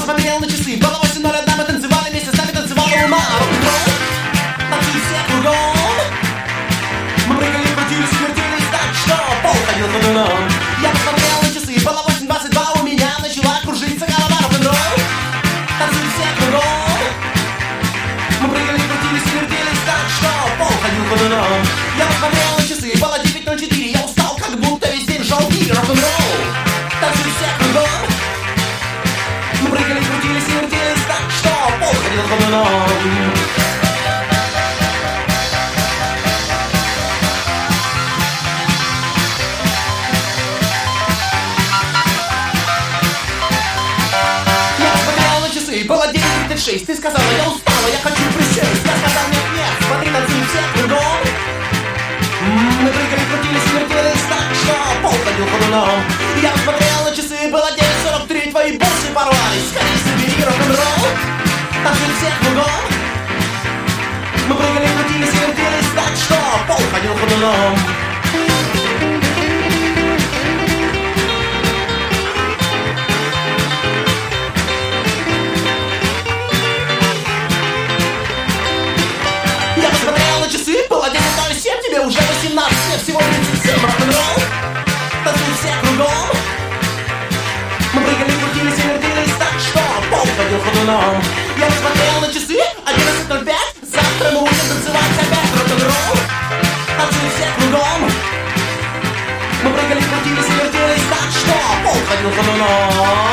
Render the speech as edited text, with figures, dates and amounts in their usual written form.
посмотрел на часы, было 8:01, мы танцевали вместе с нами, танцевала луна. Рок-н-ролл, танцуют все кругом. Мы прыгали, крутились, вертелись так, что пол ходил ходуном. Я посмотрел на часы, было 8:22, у меня начала кружиться голова. Рок-н-ролл, танцуют все кругом. Мы прыгали, крутились, вертелись так, что пол ходил ходуном. Я посмотрел на часы, было 9:04, я устал, как будто весь день жал гир. Рок-н-ролл, танцуют все кругом. Мы прыгали, крутились и вертелись так, что пол ходил ходуном. Было 9:36, ты сказала, я устала, я хочу присесть. Я сказал, нет, нет, смотри, танцуют все кругом. Мы прыгали, крутились, вертелись так, что пол ходил ходуном. Я посмотрел на часы, было 9:43, твои бусы порвались. Скорее собери рок-н-ролл, танцуют все кругом. Мы прыгали, крутились, вертелись так, что пол ходил ходуном. Было 10:07, тебе уже 18, мне всего 37. Рок-н-ролл, танцуют все кругом. Мы прыгали, крутились и вертелись так, что пол ходил ходуном. Я посмотрел на часы, 11:05, завтра мы будем танцевать опять. Рок-н-ролл, танцуют все кругом. Мы прыгали, крутились и вертелись так, что пол ходил ходуном.